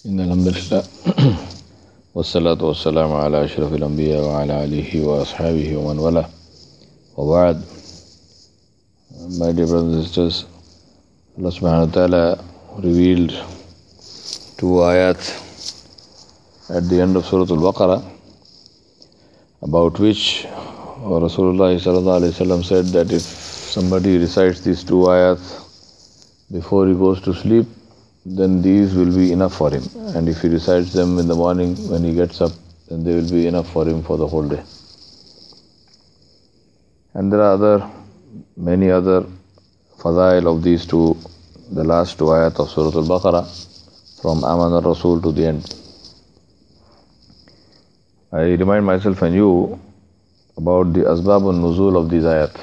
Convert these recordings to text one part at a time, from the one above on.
إن الحمد لله والصلاة والسلام على أشرف الأنبياء وعلى آله وأصحابه ومن والاه وبعد. My dear brothers and sisters, Allah subhanahu wa ta'ala revealed two ayat at the end of Surah Al-Baqarah, about which Rasulullah sallallahu alaihi wasallam said that if somebody recites these two ayats before he goes to sleep, then these will be enough for him. And if he recites them in the morning when he gets up, then they will be enough for him for the whole day. And there are many other fadail of these two, the last two ayat of Surah Al-Baqarah, from Aman al-Rasul to the end. I remind myself and you about the Asbab al-Nuzul of these ayat.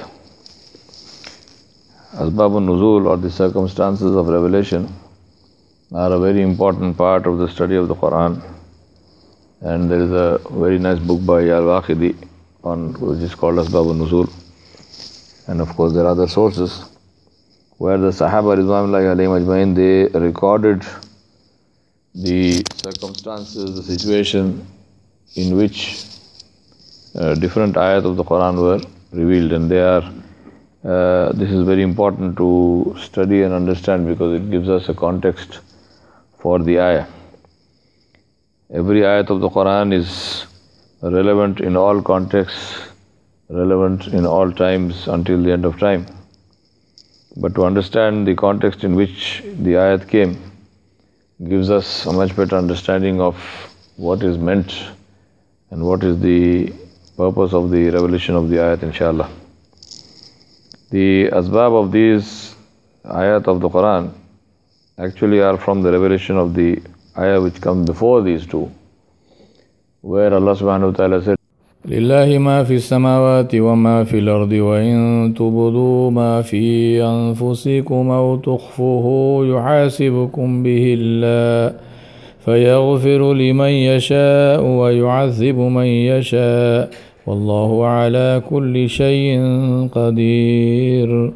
Asbab al-Nuzul, or the circumstances of revelation, are a very important part of the study of the Quran. And there is a very nice book by Al-Waqidi which is called Asbab al-Nuzul. And of course there are other sources where the Sahaba Ridwanullahi alayhim ajmain, they recorded the circumstances, the situation in which different ayat of the Quran were revealed. And this is very important to study and understand, because it gives us a context for the ayah. Every ayat of the Quran is relevant in all contexts, relevant in all times until the end of time. But to understand the context in which the ayat came gives us a much better understanding of what is meant and what is the purpose of the revelation of the ayat, inshallah. The asbab of these ayat of the Quran actually are from the revelation of the ayah which comes before these two, where Allah subhanahu wa ta'ala said, لله ما في السماوات وما في الأرض وإن تبدوا ما في أنفسكم أو تخفوه يحاسبكم به الله فيغفر لمن يشاء ويعذب من يشاء والله على كل شيء قدير.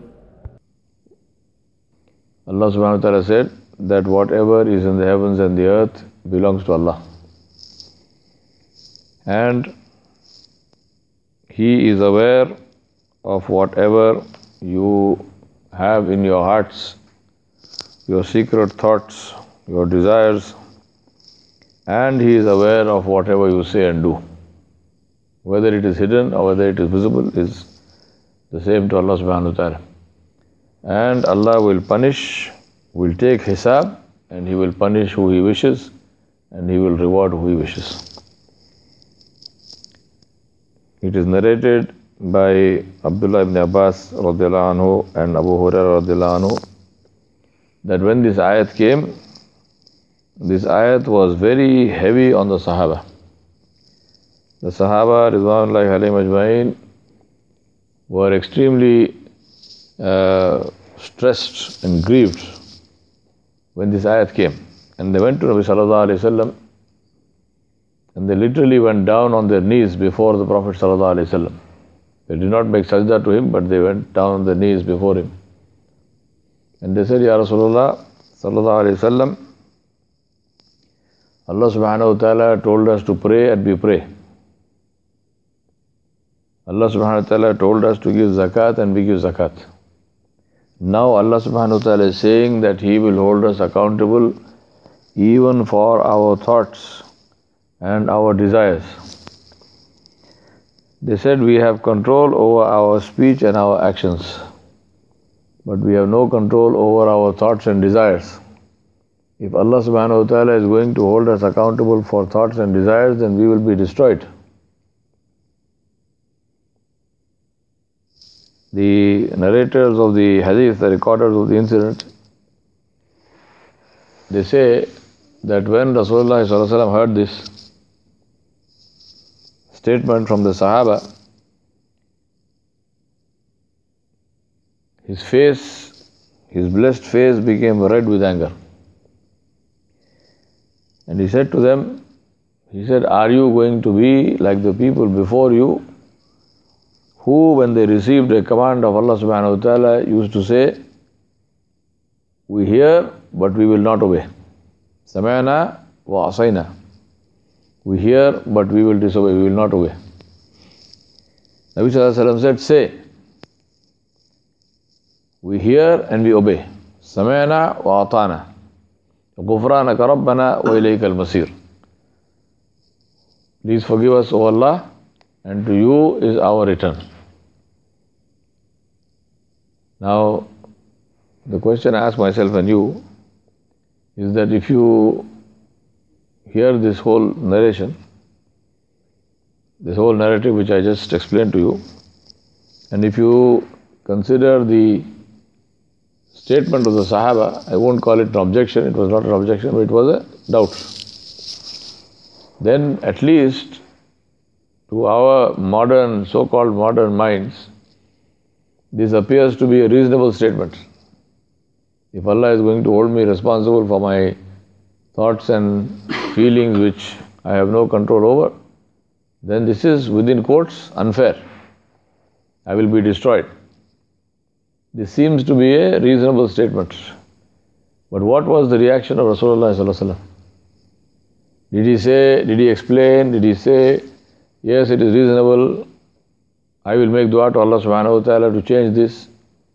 Allah subhanahu wa ta'ala said that whatever is in the heavens and the earth belongs to Allah. And He is aware of whatever you have in your hearts, your secret thoughts, your desires, and He is aware of whatever you say and do. Whether it is hidden or whether it is visible is the same to Allah subhanahu wa ta'ala. And Allah will punish, will take hisab, and He will punish who He wishes, and He will reward who He wishes. It is narrated by Abdullah ibn Abbas radiallahu anhu and Abu Hurairah radiallahu anhu that when this ayat came, this ayat was very heavy on the Sahaba. The Sahaba Ridwanullahi alayhim ajmain were extremely stressed and grieved when this ayat came. And they went to Nabi sallallahu alayhi wasallam, and they literally went down on their knees before the Prophet sallallahu alayhi wasallam. They did not make sajda to him, but they went down on their knees before him. And they said, Ya Rasulullah sallallahu alayhi wasallam, Allah subhanahu wa ta'ala told us to pray and we pray. Allah subhanahu wa ta'ala told us to give zakat and we give zakat. Now Allah subhanahu wa ta'ala is saying that He will hold us accountable even for our thoughts and our desires. They said, we have control over our speech and our actions, but we have no control over our thoughts and desires. If Allah subhanahu wa ta'ala is going to hold us accountable for thoughts and desires, then we will be destroyed. The narrators of the hadith, the recorders of the incident, they say that when Rasulullah sallallahu alaihi wasallam heard this statement from the Sahaba, his face, his blessed face became red with anger. And he said to them, are you going to be like the people before you, who when they received a command of Allah subhanahu wa ta'ala used to say, we hear but we will not obey. Sami'na wa asayna. We hear, but we will disobey, we will not obey. Nabi Sallallahu Alaihi Wasallam said, say, we hear and we obey. Sami'na wa ata'na. Ghufranaka Rabbana wa ilayka al-masir. Please forgive us, O Allah, and to you is our return. Now, the question I ask myself and you is that if you hear this whole narration, this whole narrative which I just explained to you, and if you consider the statement of the Sahaba, I won't call it an objection, it was not an objection, but it was a doubt. Then at least to our modern, so-called modern minds, this appears to be a reasonable statement. If Allah is going to hold me responsible for my thoughts and feelings which I have no control over, then this is, within quotes, unfair. I will be destroyed. This seems to be a reasonable statement. But what was the reaction of Rasulullah Sallallahu Alaihi Wasallam? Did he say, did he explain, did he say, yes, it is reasonable, I will make dua to Allah Subhanahu Wa Ta'ala to change this?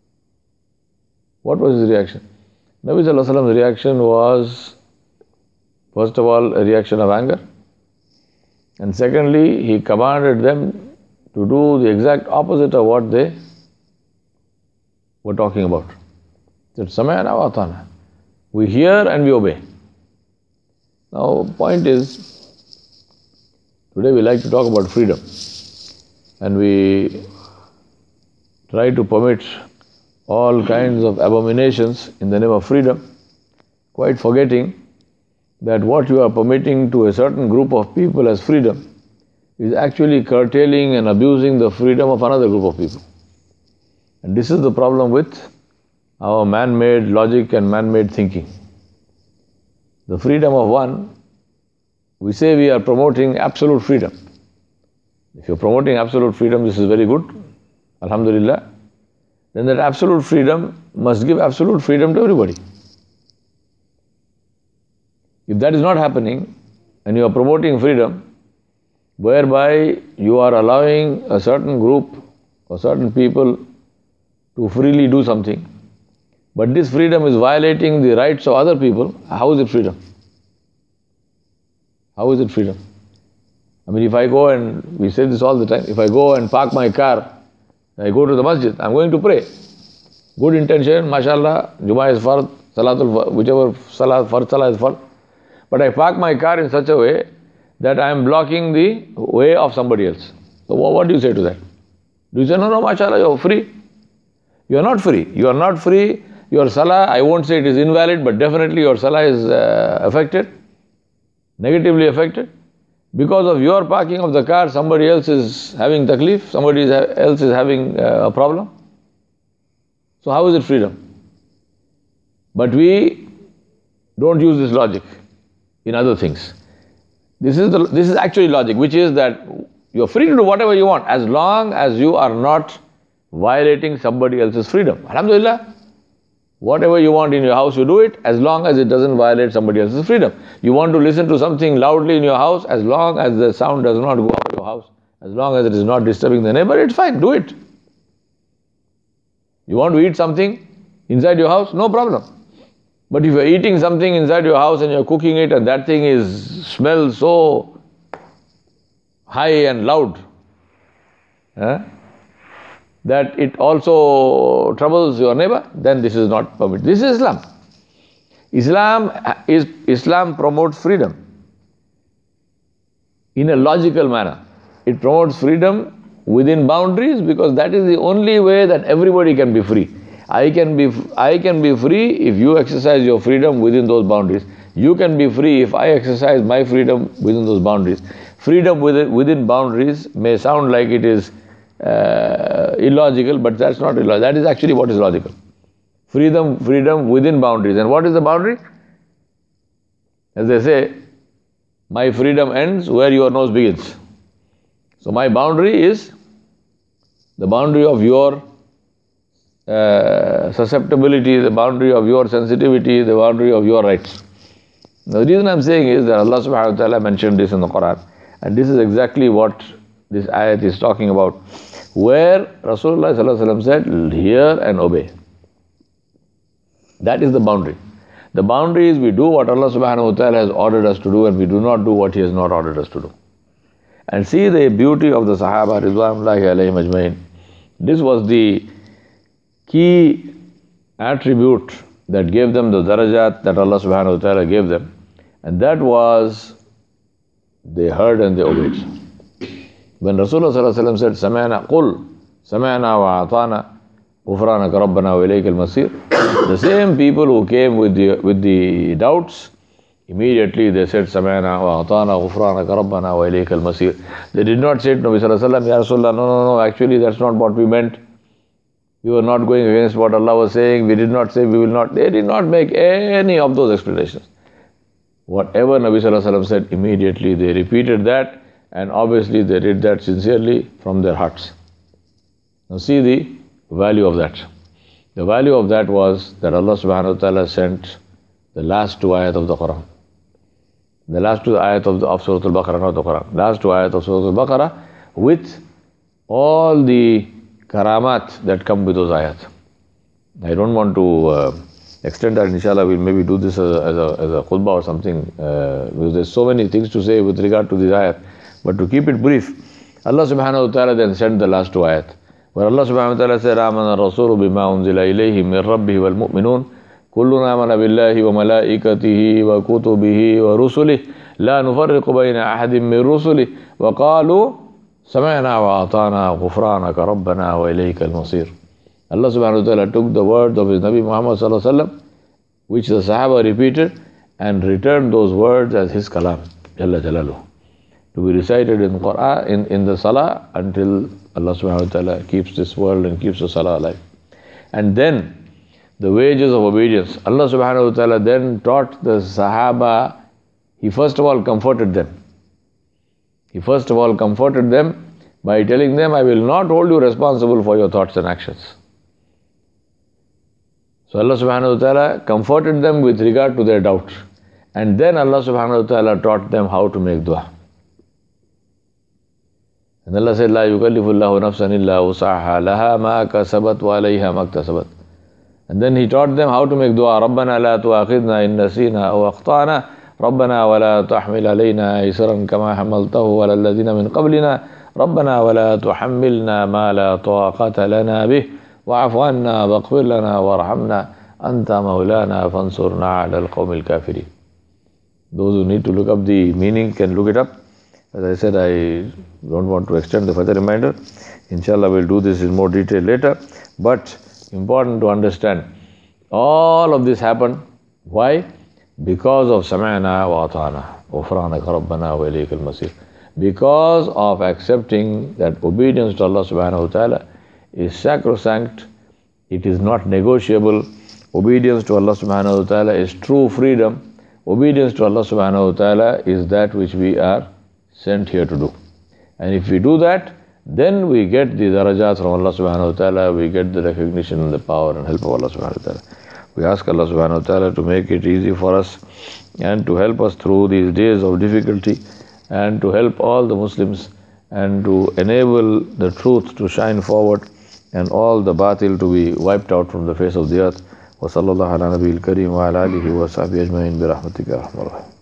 What was his reaction? Nabi Sallallahu Alaihi Wasallam's reaction was, first of all, a reaction of anger. And secondly, he commanded them to do the exact opposite of what they were talking about. That Sami'na wa ata'na. We hear and we obey. Now, point is, today we like to talk about freedom. And we try to permit all kinds of abominations in the name of freedom, quite forgetting that what you are permitting to a certain group of people as freedom is actually curtailing and abusing the freedom of another group of people. And this is the problem with our man-made logic and man-made thinking. The freedom of one, we say we are promoting absolute freedom. If you're promoting absolute freedom, this is very good, alhamdulillah. Then that absolute freedom must give absolute freedom to everybody. If that is not happening, and you are promoting freedom, whereby you are allowing a certain group or certain people to freely do something, but this freedom is violating the rights of other people, how is it freedom? How is it freedom? I mean, if I go and, we say this all the time, if I go and park my car, I go to the masjid, I'm going to pray. Good intention, mashallah, Jummah is fard, Salatul, whichever fard salah is fard. But I park my car in such a way that I am blocking the way of somebody else. So what do you say to that? Do you say, no, mashallah, you're free? You are not free. You are not free. Your salah, I won't say it is invalid, but definitely your salah is affected, negatively affected. Because of your parking of the car, somebody else is having taklif, somebody else is having a problem. So how is it freedom? But we don't use this logic in other things. This is actually logic, which is that you're free to do whatever you want as long as you are not violating somebody else's freedom. Alhamdulillah. Whatever you want in your house, you do it as long as it doesn't violate somebody else's freedom. You want to listen to something loudly in your house, as long as the sound does not go out of your house, as long as it is not disturbing the neighbor, it's fine, do it. You want to eat something inside your house, no problem. But if you're eating something inside your house and you're cooking it and that thing smells so high and loud, that it also troubles your neighbor, then this is not permitted. This is Islam. Islam promotes freedom in a logical manner. It promotes freedom within boundaries because that is the only way that everybody can be free. I can be free if you exercise your freedom within those boundaries. You can be free if I exercise my freedom within those boundaries. Freedom within boundaries may sound like it is illogical, but that's not illogical. That is actually what is logical. Freedom within boundaries. And what is the boundary? As they say, my freedom ends where your nose begins. So my boundary is the boundary of your susceptibility, the boundary of your sensitivity, the boundary of your rights. Now, the reason I'm saying is that Allah subhanahu wa ta'ala mentioned this in the Quran, and this is exactly what this ayat is talking about, where Rasulullah sallallahu alaihi wasallam said, hear and obey. That is the boundary. The boundary is we do what Allah subhanahu wa ta'ala has ordered us to do, and we do not do what He has not ordered us to do. And see the beauty of the Sahaba Ridwanullahi alayhim ajmain. This was the key attribute that gave them the darajat that Allah subhanahu wa ta'ala gave them. And that was, they heard and they obeyed. When Rasulullah sallallahu alaihi wasallam said, Sami'na qul, Sami'na wa atana, Ghufranaka Rabbana wa ilayka al-masir. The same people who came with the doubts, immediately they said, Sami'na wa atana, Ghufranaka Rabbana wa ilayka al-masir. They did not say to Nabi sallallahu alaihi wasallam, Ya Rasulullah, no, actually that's not what we meant. We were not going against what Allah was saying. We did not say we will not. They did not make any of those explanations. Whatever Nabi sallallahu alaihi wasallam said, immediately they repeated that, and obviously they did that sincerely from their hearts. Now see the value of that. The value of that was that Allah subhanahu wa ta'ala sent the last two ayat of the Quran. The last two ayat of Surah Al-Baqarah, not the Quran. Last two ayat of Surah Al-Baqarah with all the karamat that come with those ayat. I don't want to extend that. Inshallah, we'll maybe do this as a khutbah or something, because there's so many things to say with regard to this ayat. But to keep it brief, Allah subhanahu wa ta'ala then sent the last two ayat, where Allah subhanahu wa ta'ala said, Amana Rasulu bima unzila ilayhi min rabbihi wal mu'minun, kulluna amana billahi wa malaikatihi wa kutubihi wa rusulihi, la nufarriqu bayna ahadin min rusulihi, wa qalu, Sami'na wa atana ghufranaka rabbana wa ilayka al-masir. Allah subhanahu wa ta'ala took the words of His Nabi Muhammad sallallahu alaihi wasallam, which the Sahaba repeated, and returned those words as His kalam, Jalla Jalaluhu, to be recited in Quran, in the Salah, until Allah subhanahu wa ta'ala keeps this world and keeps the Salah alive. And then, the wages of obedience. Allah subhanahu wa ta'ala then taught the Sahaba, He first of all comforted them. He first of all comforted them by telling them, I will not hold you responsible for your thoughts and actions. So Allah subhanahu wa ta'ala comforted them with regard to their doubts. And then Allah subhanahu wa ta'ala taught them how to make dua. And Allah said, La yukallifu Allahu nafsan illa wus'aha laha ma kasabat wa alayha ma iktasabat. And then He taught them how to make dua. Rabbana la tu'akhidna in nasina aw akhtana. ربنا ولا تحمل علينا إسرا كما حملته على الذين من قبلنا ربنا ولا تحملنا ما لا طاقة لنا به واعف عنا واغفر لنا وارحمنا أنت مولانا فانصرنا على القوم الكافرين. Those who need to look up the meaning can look it up. As I said, I don't want to extend the further reminder. Inshallah, we'll do this in more detail later. But important to understand, all of this happened. Why? Because of Sami'na wa atana, Ghufranaka Rabbana wa ilayka al-masir. Because of accepting that obedience to Allah subhanahu wa ta'ala is sacrosanct, it is not negotiable. Obedience to Allah subhanahu wa ta'ala is true freedom. Obedience to Allah subhanahu wa ta'ala is that which we are sent here to do. And if we do that, then we get the darajat from Allah subhanahu wa ta'ala, we get the recognition and the power and help of Allah subhanahu wa ta'ala. We ask Allah subhanahu wa ta'ala to make it easy for us and to help us through these days of difficulty, and to help all the Muslims, and to enable the truth to shine forward and all the batil to be wiped out from the face of the earth. Wa sallallahu ala nabiyil kareem wa ala alihi wa sahbihi ajma'in bi rahmatika ya arhamar rahimin.